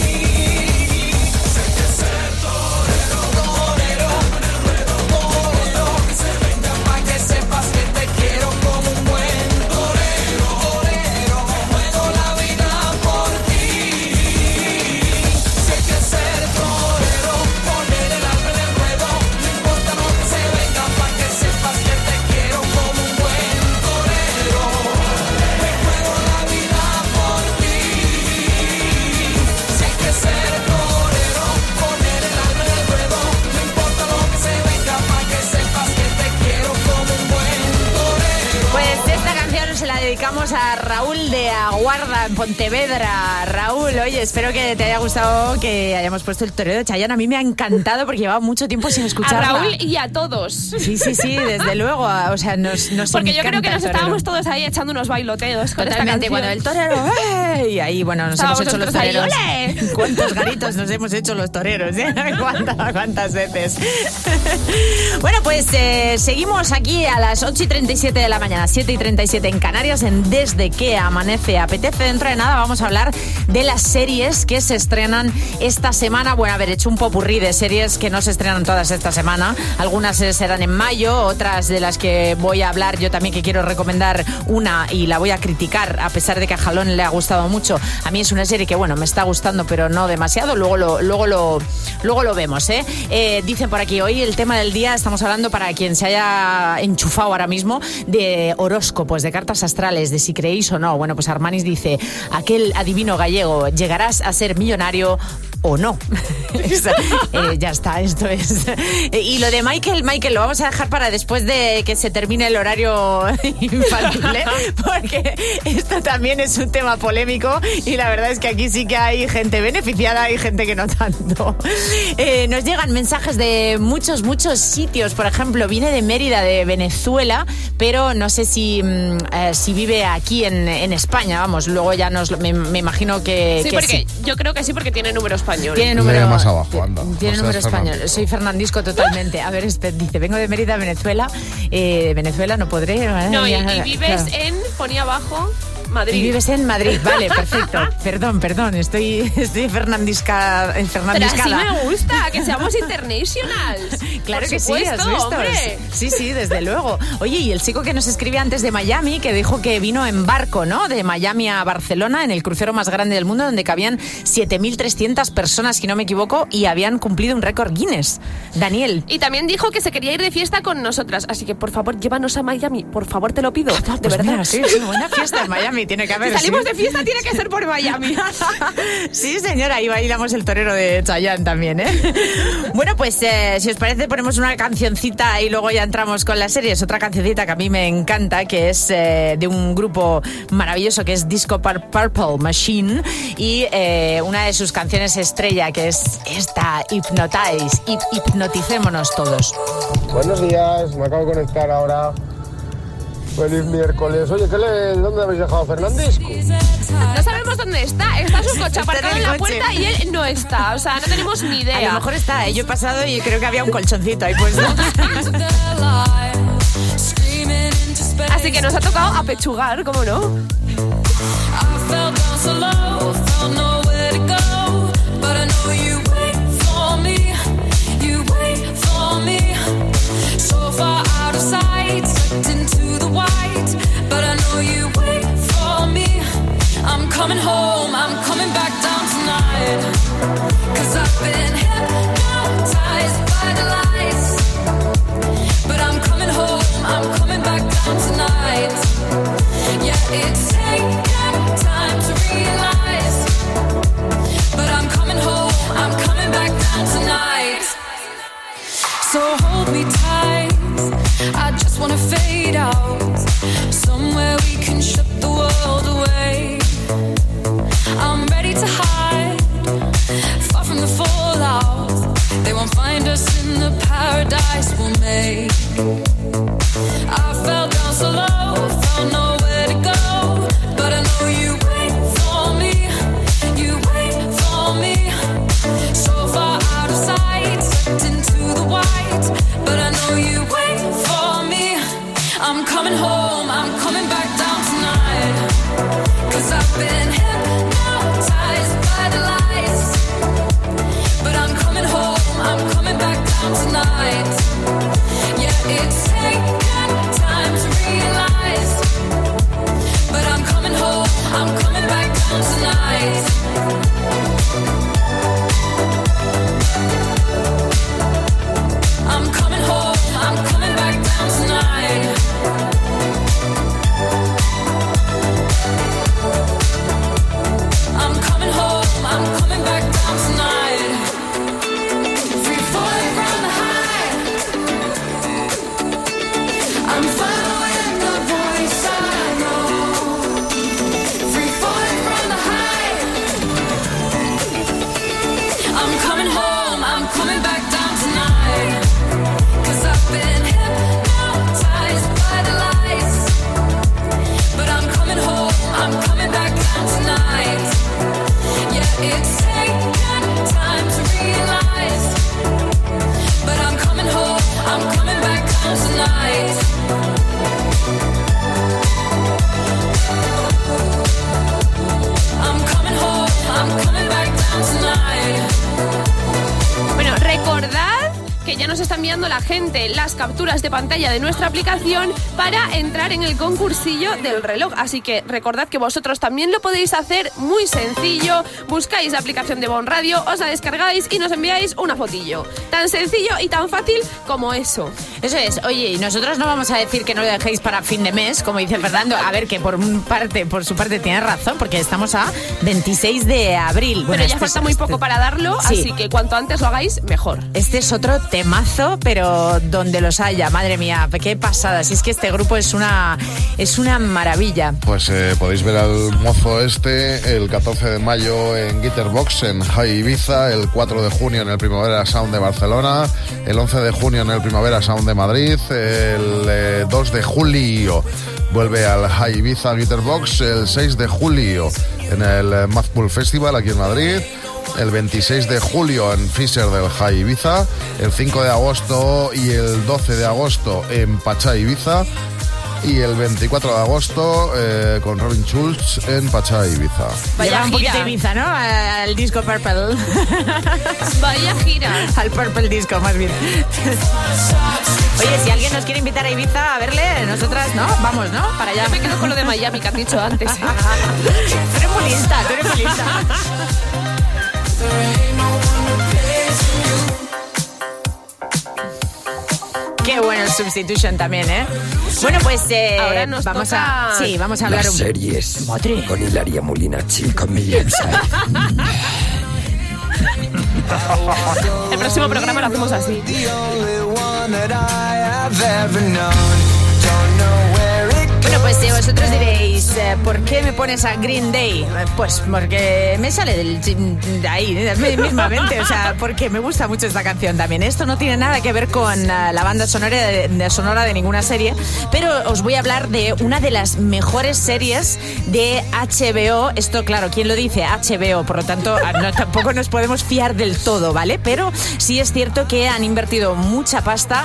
Sé que ser torero, torero, torero, que se venga, pa' que sepas que te quiero como un buen torero, torero. Me juego la vida por ti. Sé que ser torero, poner el alma en el ruedo, no importa lo que se venga, pa' que sepas que te quiero como un buen torero. Me juego la vida por ti. Sé que ser torero, poner el alma en el ruedo, no importa lo que se venga, pa' que sepas que te quiero como un buen torero. Pues esta canción se la dedicamos a Raúl de Aguarda, en Pontevedra. Raúl, oye, espero que te haya gustado que hayamos puesto el torero de Chayanne. A mí me ha encantado porque llevaba mucho tiempo sin A escucharla. Raúl y a todos. Sí, sí, sí, desde luego. O sea, nos, nos Porque yo creo encanta que nos el torero. estábamos todos ahí echando unos bailoteos con Totalmente, esta cuando el canción. torero, ¡eh! Y ahí, bueno, nos Estábamos hemos hecho los nosotros ahí, toreros. ¡ole! ¿Cuántos garitos nos hemos hecho los toreros, eh? ¿Cuántas, cuántas veces? Bueno, pues eh, seguimos aquí a las ocho y treinta y siete de la mañana, siete y treinta y siete en Canarias, en Desde que Amanece Apetece. Dentro de nada vamos a hablar de las series que se estrenan esta semana. Bueno, haber hecho un popurrí de series que no se estrenan todas esta semana. Algunas eh, serán en mayo, otras de las que voy a hablar yo también, que quiero recomendar una y la voy a criticar, a pesar de que a Jalón le ha gustado mucho. A mí es una serie que, bueno, me está gustando, pero no demasiado. Luego lo, luego lo, luego lo vemos, ¿eh? Eh, dicen por aquí, hoy el tema del día, estamos hablando, para quien se haya enchufado ahora mismo, de horóscopos, de cartas astrales, de si creéis o no. Bueno, pues Armanis dice, aquel adivino gallego, llegarás a ser millonario o no. eh, ya está, esto es. Y lo de Michael, Michael, lo vamos a dejar para después de que se termine el horario infantil, ¿eh? Porque esto también es un tema polémico y la verdad es que aquí sí que hay gente beneficiada y gente que no tanto. Eh, nos llegan mensajes de muchos, muchos sitios. Por ejemplo, viene de Mérida, de Venezuela, pero no sé si, eh, si vive aquí en, en España. Vamos, luego ya nos lo- me, me imagino que Sí, que porque sí. yo creo que sí, porque tiene número español. Tiene número más abajo, anda. Tiene No número seas español. Fernandisco. Soy Fernandisco totalmente. A ver, este, dice, vengo de Mérida, Venezuela. Eh, de Venezuela no podré. No, y, Ya, y vives claro. en, ponía abajo, Madrid. Y vives en Madrid, vale, perfecto. Perdón, perdón, estoy, estoy fernandisca, Pero fernandiscada. así me gusta, que seamos internationals. Claro Por que sí, supuesto, has visto. hombre. Sí, sí, desde luego. Oye, y el chico que nos escribe antes de Miami, que dijo que vino en barco, ¿no? De Miami a Barcelona, en el crucero más grande del mundo, donde cabían siete mil trescientas personas, si no me equivoco, y habían cumplido un récord Guinness. Daniel. Y también dijo que se quería ir de fiesta con nosotras. Así que, por favor, llévanos a Miami. Por favor, te lo pido. de Pues verdad. mira, sí, sí, buena fiesta en Miami tiene que haber. Si salimos sí. de fiesta, tiene que ser por Miami. Sí, señora, ahí bailamos el torero de Chayanne también, ¿eh? Bueno, pues eh, si os parece, ponemos una cancioncita y luego ya entramos con las series. Otra cancioncita que a mí me encanta, que es eh, de un grupo maravilloso que es Disco Pur- Purple Machine, y eh, una de sus canciones estrella, que es esta, Hypnotize, hip- hipnoticémonos todos. Buenos días, me acabo de conectar ahora. Feliz miércoles. Oye, ¿qué le, ¿dónde habéis dejado a Fernandisco? No sabemos dónde está. Está su coche Está en aparcado el en la coche. puerta y él no está. O sea, no tenemos ni idea. A lo mejor está, ¿eh? Yo he pasado y creo que había un colchoncito ahí puesto. Así que nos ha tocado apechugar, ¿cómo no? I'm coming home, I'm coming back down tonight. 'Cause I've been hypnotized by the lights. But I'm coming home, I'm coming back down tonight. Yeah, it's taken time to realize. But I'm coming home, I'm coming back down tonight. So hold me tight, I just wanna fade out. Somewhere we can shut the world away. I'm ready to hide, far from the fallout. They won't find us in the paradise we'll make. I fell down so low, found nowhere to go. But I know you wait for me, you wait for me. So far out of sight, sucked into the white. But I know you wait for me. I'm coming home, I'm coming back down tonight. 'Cause I've been hypnotized by the lights. But I'm coming home, I'm coming back down tonight. Yeah, it's taken time to realize. But I'm coming home, I'm coming back down tonight. I'm coming home, I'm coming back down tonight. I'm coming home, I'm coming back down tonight. Free falling from the high. I'm following the voice I know. Free falling from the high. I'm coming home, I'm coming back down tonight. 'Cause I've been hypnotized by the lights. But I'm coming home, I'm coming back down tonight. Yeah, it's taken time to realize. But I'm coming home, I'm coming back down tonight. I'm coming home, I'm coming back down tonight. Bueno, recordad que ya nos está enviando la gente las capturas de pantalla de nuestra aplicación para entrar en el concursillo del reloj. Así que recordad que vosotros también lo podéis hacer muy sencillo. Buscáis la aplicación de Bon Radio, os la descargáis y nos enviáis una fotillo. Tan sencillo y tan fácil como eso. Eso es. Oye, y nosotros no vamos a decir que no lo dejéis para fin de mes, como dice Fernando. A ver, que por un parte, por su parte tiene razón, porque estamos a veintiséis de abril. Bueno, Pero ya este falta es, muy este... poco para darlo, Sí. así que cuanto antes lo hagáis, mejor. Este es otro temazo, pero donde los haya, madre mía, qué pasada. Si es que este grupo es una es una maravilla. Pues eh, podéis ver al mozo este el catorce de mayo en Glitterbox en High Ibiza, el cuatro de junio en el Primavera Sound de Barcelona, el once de junio en el Primavera Sound de Madrid, el eh, dos de julio vuelve al High Ibiza Glitterbox, el seis de julio en el eh, Mazpool Festival aquí en Madrid, el veintiséis de julio en Fisher del High Ibiza, el cinco de agosto y el doce de agosto en Pachá Ibiza y el veinticuatro de agosto eh, con Robin Schulz en Pachá Ibiza. Vaya un poquito Ibiza, ¿no? Al disco Purple. Vaya gira. Al Purple Disco, más bien. Oye, si alguien nos quiere invitar a Ibiza a verle, nosotras, ¿no? Vamos, ¿no? Para allá. Yo me quedo con lo de Miami que has dicho antes. Tú eres muy lista, tú eres muy lista. Qué bueno el Substitution también, ¿eh? Bueno, pues eh, Ahora nos vamos toca a sí, vamos a hablar Las un series Madre. con Hilaria Molinacci y con Miriam Saez. El próximo programa lo hacemos así. Bueno, pues eh, vosotros diréis, eh, ¿por qué me pones a Green Day? Pues porque me sale del, de ahí, mismamente, o sea, porque me gusta mucho esta canción también. Esto no tiene nada que ver con uh, la banda sonora de, de, sonora de ninguna serie, pero os voy a hablar de una de las mejores series de H B O. Esto, claro, ¿quién lo dice? H B O, por lo tanto, no, tampoco nos podemos fiar del todo, ¿vale? Pero sí es cierto que han invertido mucha pasta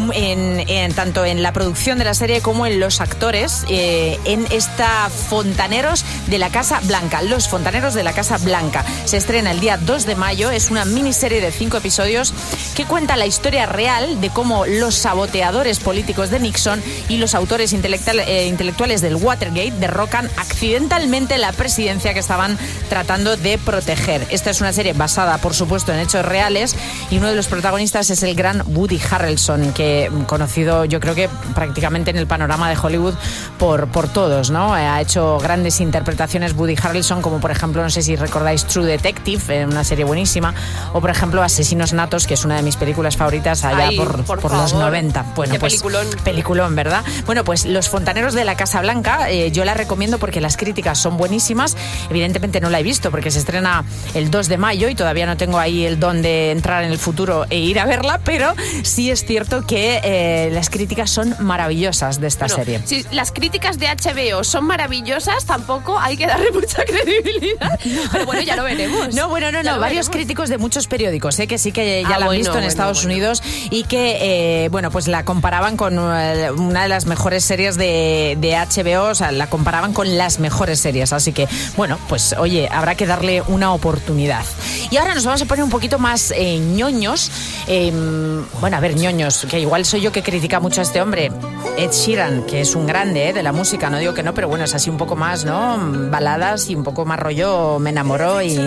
en, en tanto en la producción de la serie como en los actores, eh, en esta Fontaneros de la Casa Blanca. Los Fontaneros de la Casa Blanca. Se estrena el día dos de mayo. Es una miniserie de cinco episodios que cuenta la historia real de cómo los saboteadores políticos de Nixon y los autores intelectual, eh, intelectuales del Watergate derrocan accidentalmente la presidencia que estaban tratando de proteger. Esta es una serie basada, por supuesto, en hechos reales, y uno de los protagonistas es el gran Woody Harrelson, que conocido yo creo que prácticamente en el panorama de Hollywood por, por todos, ¿no? Ha hecho grandes interpretaciones Woody Harrelson, como por ejemplo, no sé si recordáis True Detective, una serie buenísima, o por ejemplo Asesinos Natos, que es una de mis películas favoritas allá Ay, por, por, por los noventa. Bueno, Qué pues peliculón. Peliculón, ¿verdad? Bueno, pues Los Fontaneros de la Casa Blanca, eh, yo la recomiendo porque las críticas son buenísimas. Evidentemente no la he visto porque se estrena el dos de mayo y todavía no tengo ahí el don de entrar en el futuro e ir a verla, pero sí es cierto que eh, las críticas son maravillosas de esta bueno, serie. Si las críticas de H B O son maravillosas, tampoco hay que darle mucha credibilidad. Pero bueno, ya lo veremos. No, bueno, no, no. Varios veremos. Críticos de muchos periódicos, ¿eh? Que sí que ya ah, la han bueno, visto en bueno, Estados bueno. Unidos y que, eh, bueno, pues la comparaban con uh, una de las mejores series de, de H B O, o sea, la comparaban con las mejores series. Así que, bueno, pues oye, habrá que darle una oportunidad. Y ahora nos vamos a poner un poquito más eh, ñoños. Eh, bueno, a ver, ñoños, que igual soy yo que critica mucho a este hombre, Ed Sheeran, que es un grande eh, de la música, no digo que no, pero bueno, es así un poco más, ¿no? Baladas y un poco más rollo, me enamoró y,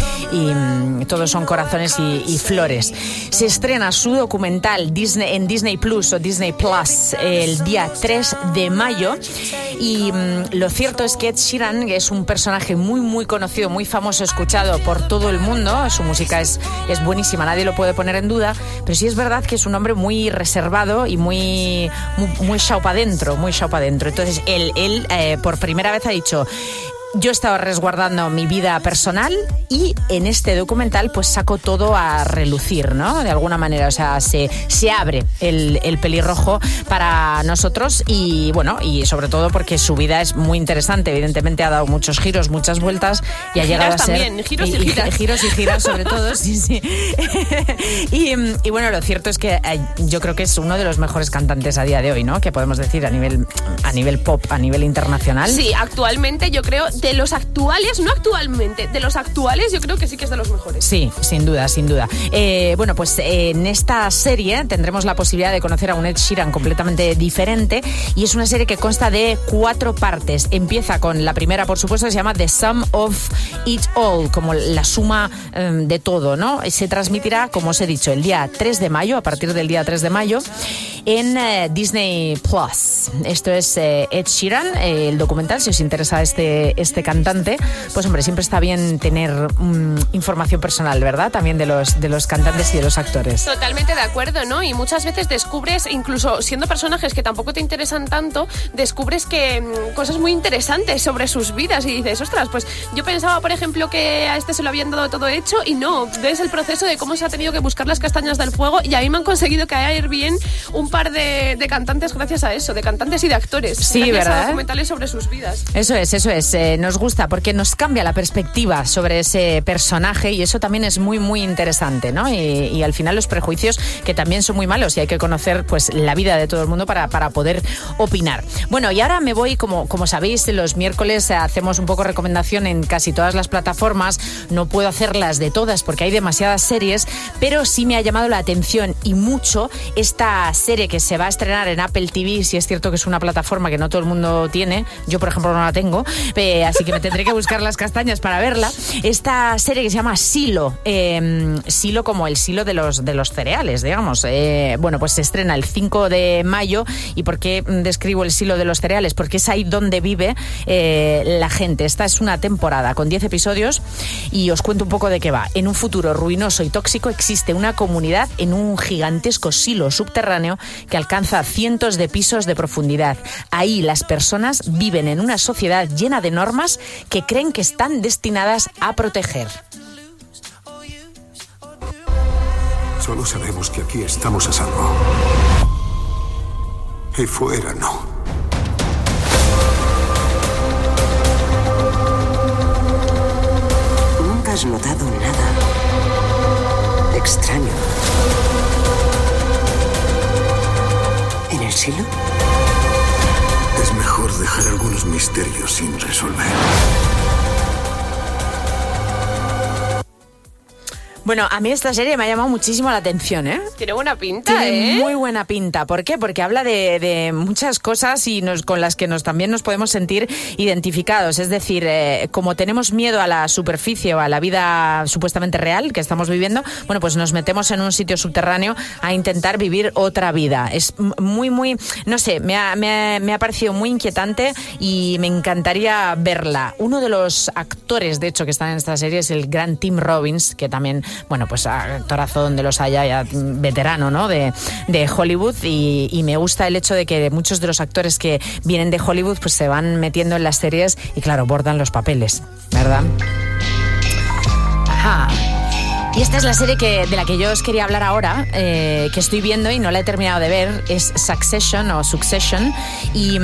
y todos son corazones y, y flores. Se estrena su documental Disney, en Disney Plus o Disney Plus el día tres de mayo y um, lo cierto es que Ed Sheeran es un personaje muy muy conocido, muy famoso, escuchado por todo el mundo. Su música es, es buenísima, nadie lo puede poner en duda, pero sí es verdad que es un hombre muy reservado y muy muy, muy chao pa' dentro, muy chao pa' dentro. Entonces él, él eh, por primera vez ha dicho: yo estaba resguardando mi vida personal y en este documental pues saco todo a relucir, ¿no? De alguna manera, o sea, se, se abre el, el pelirrojo para nosotros y bueno, y sobre todo porque su vida es muy interesante. Evidentemente ha dado muchos giros, muchas vueltas y ha llegado giras a ser... también, giros y, y giras. Y, giros y giras sobre todo, sí, sí. y, y bueno, lo cierto es que eh, yo creo que es uno de los mejores cantantes a día de hoy, ¿no? Que podemos decir a nivel, a nivel pop, a nivel internacional. Sí, actualmente yo creo... De los actuales, no actualmente, de los actuales yo creo que sí que es de los mejores. Sí, sin duda, sin duda. Eh, bueno, pues eh, en esta serie tendremos la posibilidad de conocer a un Ed Sheeran completamente diferente y es una serie que consta de cuatro partes. Empieza con la primera, por supuesto, se llama The Sum of It All, como la suma eh, de todo, ¿no? Se transmitirá, como os he dicho, el día tres de mayo, a partir del día tres de mayo, en eh, Disney Plus. Esto es eh, Ed Sheeran, eh, el documental, si os interesa este, este cantante, pues hombre, siempre está bien tener um, información personal, ¿verdad? También de los, de los cantantes y de los actores. Totalmente de acuerdo, ¿no? Y muchas veces descubres, incluso siendo personajes que tampoco te interesan tanto, descubres que um, cosas muy interesantes sobre sus vidas y dices, ostras, pues yo pensaba, por ejemplo, que a este se lo habían dado todo hecho y no, ves el proceso de cómo se ha tenido que buscar las castañas del fuego y a mí me han conseguido caer bien un par de, de cantantes gracias a eso, de cantantes y de actores. Sí, gracias ¿verdad? A documentales sobre sus vidas. Eso es, eso es. Eh, nos gusta porque nos cambia la perspectiva sobre ese personaje y eso también es muy, muy interesante, ¿no? Y, y al final los prejuicios que también son muy malos y hay que conocer pues la vida de todo el mundo para, para poder opinar. Bueno, y ahora me voy, como, como sabéis, los miércoles hacemos un poco recomendación en casi todas las plataformas. No puedo hacerlas de todas porque hay demasiadas series, pero sí me ha llamado la atención y mucho esta serie que se va a estrenar en Apple T V. Si es cierto que es una plataforma que no todo el mundo tiene, yo por ejemplo no la tengo, eh, así que me tendré que buscar las castañas para verla. Esta serie que se llama Silo, eh, Silo como el silo de los, de los cereales, digamos. Eh, bueno, pues se estrena el cinco de mayo. ¿Y por qué describo el silo de los cereales? Porque es ahí donde vive eh, la gente. Esta es una temporada con diez episodios y os cuento un poco de qué va. En un futuro ruinoso y tóxico existe una comunidad en un gigantesco silo subterráneo que alcanza cientos de pisos de profundidad. Ahí las personas viven en una sociedad llena de normas que creen que están destinadas a proteger. Solo sabemos que aquí estamos a salvo. Y fuera no. ¿Nunca has notado nada extraño en el cielo? Es mejor dejar algunos misterios sin resolver. Bueno, a mí esta serie me ha llamado muchísimo la atención, ¿eh? Tiene buena pinta, Tiene ¿eh? muy buena pinta. ¿Por qué? Porque habla de, de muchas cosas y nos, con las que nos también nos podemos sentir identificados. Es decir, eh, como tenemos miedo a la superficie o a la vida supuestamente real que estamos viviendo, bueno, pues nos metemos en un sitio subterráneo a intentar vivir otra vida. Es muy, muy, no sé, me ha, me ha, me ha parecido muy inquietante y me encantaría verla. Uno de los actores, de hecho, que están en esta serie es el gran Tim Robbins, que también... Bueno, pues actorazo donde los haya, ya veterano, ¿no? De, de Hollywood y, y me gusta el hecho de que muchos de los actores que vienen de Hollywood pues se van metiendo en las series y claro, bordan los papeles, ¿verdad? Ajá. Y esta es la serie que, de la que yo os quería hablar ahora, eh, que estoy viendo y no la he terminado de ver, es Succession o Succession, y,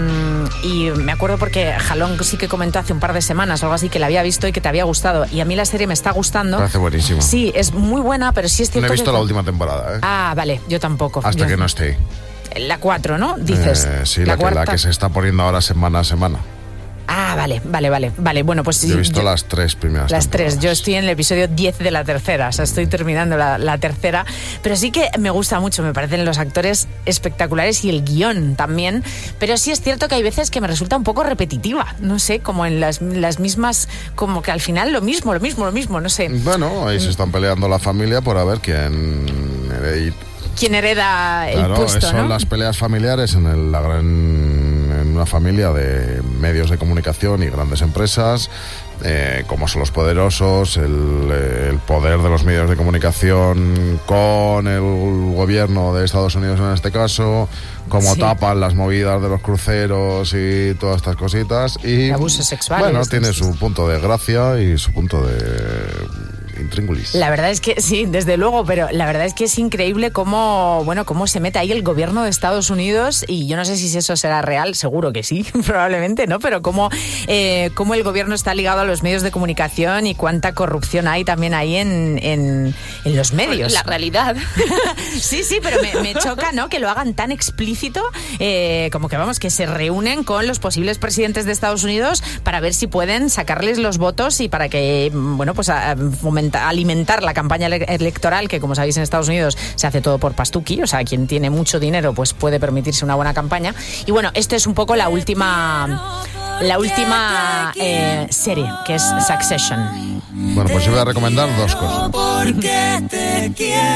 y me acuerdo porque Jalón sí que comentó hace un par de semanas o algo así que la había visto y que te había gustado, y a mí la serie me está gustando. Parece buenísimo. Sí, es muy buena, pero sí es cierto No he visto que... la última temporada, ¿eh? Ah, vale, yo tampoco. Hasta yo... que no esté. La cuatro, ¿no? Dices. Eh, sí, la, la, que, la que se está poniendo ahora semana a semana. Ah, vale, vale, vale. Vale, bueno, pues Yo he visto yo, las tres primeras Las temporadas. tres. Yo estoy en el episodio diez de la tercera, o sea, estoy terminando la, la tercera. Pero sí que me gusta mucho, me parecen los actores espectaculares y el guión también. Pero sí es cierto que hay veces que me resulta un poco repetitiva, no sé, como en las, las mismas, como que al final lo mismo, lo mismo, lo mismo, no sé. Bueno, ahí se están peleando la familia por a ver quién... ¿Quién hereda el claro, puesto, son ¿no? las peleas familiares en el, la gran, en una familia de medios de comunicación y grandes empresas, eh, como son los poderosos, el, el poder de los medios de comunicación con el gobierno de Estados Unidos en este caso, cómo Sí. tapan las movidas de los cruceros y todas estas cositas. Y abusos sexuales. bueno, tiene su punto de gracia y su punto de... intríngulis. La verdad es que sí, desde luego, pero la verdad es que es increíble cómo, bueno, cómo se mete ahí el gobierno de Estados Unidos y yo no sé si eso será real, seguro que sí, probablemente, ¿no? Pero cómo, eh, cómo el gobierno está ligado a los medios de comunicación y cuánta corrupción hay también ahí en, en, en los medios. La realidad. Sí, sí, pero me, me choca, ¿no? Que lo hagan tan explícito, eh, como que vamos, que se reúnen con los posibles presidentes de Estados Unidos para ver si pueden sacarles los votos y para que, bueno, pues a, a fomentar alimentar la campaña ele- electoral, que como sabéis en Estados Unidos se hace todo por pastuqui, o sea, quien tiene mucho dinero pues puede permitirse una buena campaña. Y bueno, esto es un poco la última la última eh, serie, que es Succession. Bueno, pues yo voy a recomendar dos cosas. Porque te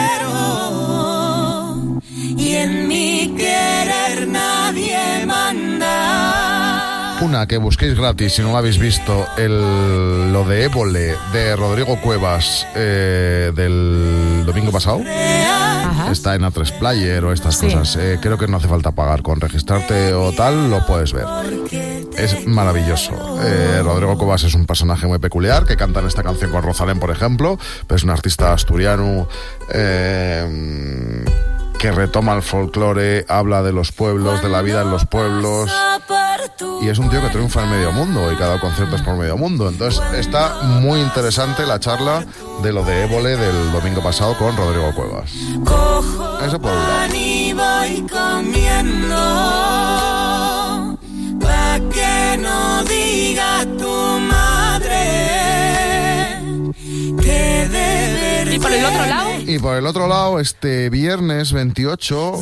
quiero y en mi querer nadie manda. Una, que busquéis gratis, si no lo habéis visto, el, lo de Évole de Rodrigo Cuevas eh, del domingo pasado. Ajá. Está en A tres Player o estas Sí. cosas. Eh, creo que no hace falta pagar. Con registrarte o tal, lo puedes ver. Es maravilloso. Eh, Rodrigo Cuevas es un personaje muy peculiar que canta en esta canción con Rosalén, por ejemplo. Pero es un artista asturiano eh, que retoma el folclore, habla de los pueblos, de la vida en los pueblos. Y es un tío que triunfa en medio mundo y que ha dado conciertos por medio mundo. Entonces está muy interesante la charla de lo de Évole del domingo pasado con Rodrigo Cuevas. Eso por un lado. Y voy comiendo pa' que no diga tu madre que de ¿Y por el otro lado? Y por el otro lado, este viernes veintiocho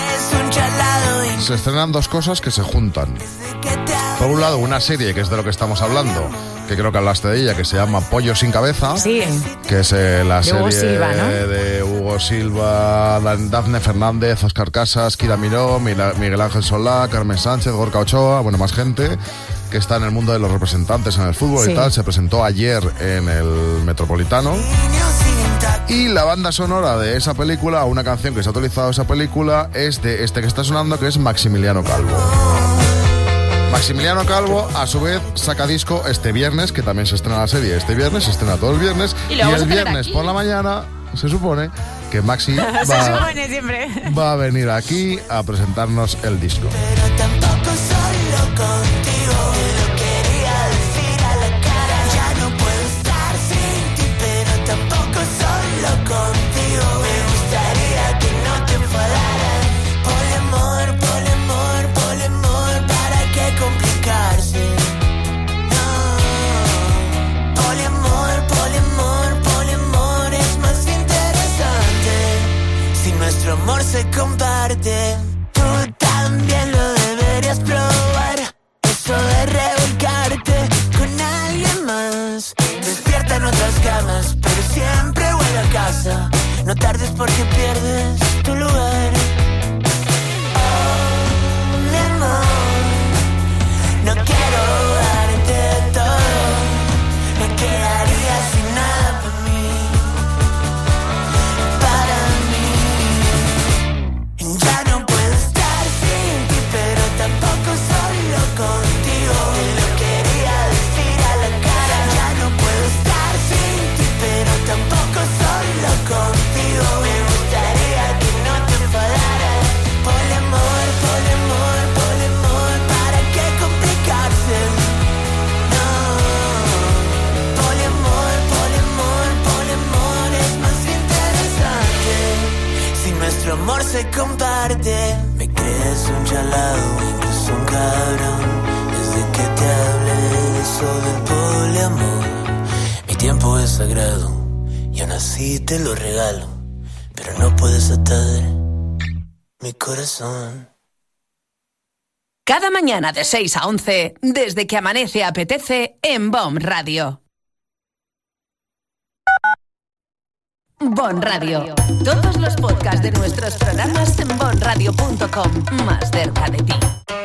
se estrenan dos cosas que se juntan. Por un lado, una serie que es de lo que estamos hablando, que creo que hablaste de ella, que se llama Pollo sin cabeza. Sí. Que es eh, la De serie Hugo Silva, ¿no? de Hugo Silva, Dan- Dafne Fernández, Óscar Casas, Kira Miró, Mila- Miguel Ángel Solá, Carmen Sánchez, Gorka Ochoa, bueno, más gente que está en el mundo de los representantes en el fútbol Sí. y tal. Se presentó ayer en el Metropolitano. Y la banda sonora de esa película, una canción que se ha utilizado esa película, es de este que está sonando, que es Maximiliano Calvo. Maximiliano Calvo, a su vez, saca disco este viernes, que también se estrena la serie este viernes, se estrena todo el viernes. Y, y lo el viernes por la mañana se supone que Maxi va, se supone siempre. va a venir aquí a presentarnos el disco. Pero tampoco solo contigo, te lo quería decir a la cara. Ya no puedo estar sin ti, pero tampoco solo contigo. Me gustaría que no te enfadaras. Poliamor, poliamor, poliamor, ¿para qué complicarse? No. Poliamor, poliamor, poliamor es más interesante si nuestro amor se comparte. Tú también lo deberías probar, eso de revolcarte con alguien más. Despierta en otras camas, pero siempre vuelve a casa. No tardes porque pierdes tu lugar. Oh, mi amor, no quiero darte todo, me quedaría sin nada para mí, para mí. Ya no puedo estar sin ti, pero tampoco solo contigo. Te lo quería decir a la cara. Ya no puedo estar sin ti, pero tampoco solo contigo. Me gustaría que no te enfadaras. Poliamor, poliamor, poliamor, ¿para qué complicarse? No. Poliamor, poliamor, poliamor es más interesante si nuestro amor se comparte. Me crees un chalado, incluso un cabrón, desde que te hablé de eso del poliamor. Mi tiempo es sagrado y aún así te lo regalo, pero no puedes atar mi corazón. Cada mañana de seis a once, desde que amanece apetece en Bon Radio. Bon Radio. Todos los podcasts de nuestros programas en bon radio punto com. Más cerca de ti.